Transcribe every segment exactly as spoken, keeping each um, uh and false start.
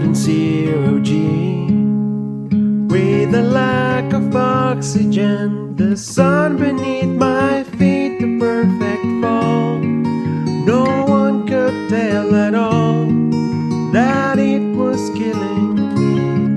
in zero G. With a lack of oxygen, the sun beneath my feet, the perfect fall. No one could tell at all that it was killing me.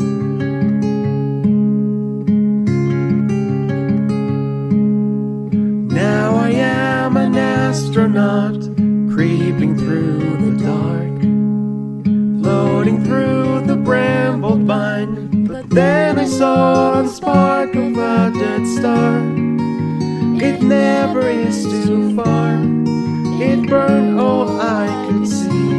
Now I am an astronaut, creeping through the dark, floating through the brambled vine. But then I saw the spark of a dead star. It never is too far. It burned all I could see.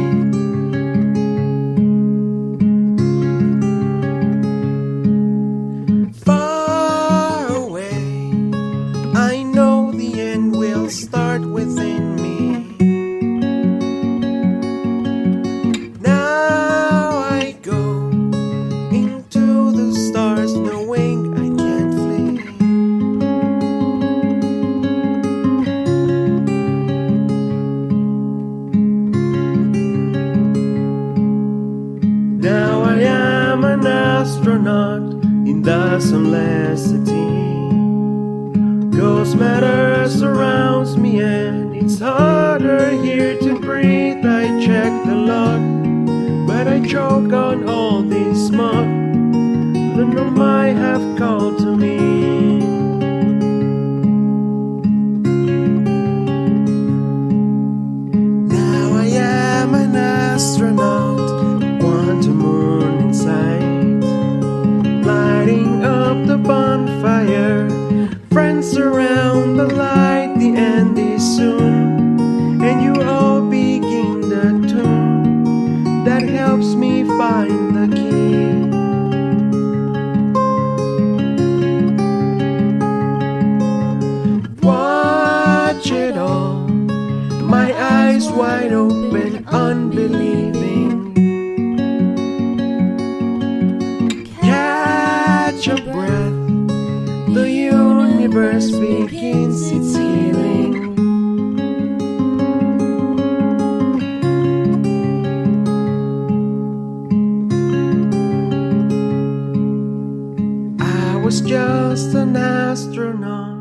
Far away, I know the end will start within me. Now I go into the stars, knowing I can't flee. Now I am an astronaut in the sunlessity. Ghost matter surrounds me and it's harder here to breathe. I check the log, but I choke on all this smog. The no might have called to me. Now I am an astronaut, quantum moon inside, lighting up the bonfire. Friends around the light, the end is soon, and you all begin the tune that helps me find the key. Watch it all, my eyes wide open, unbelieving. Catch a breath, the universe begins its healing. I was just an astronaut.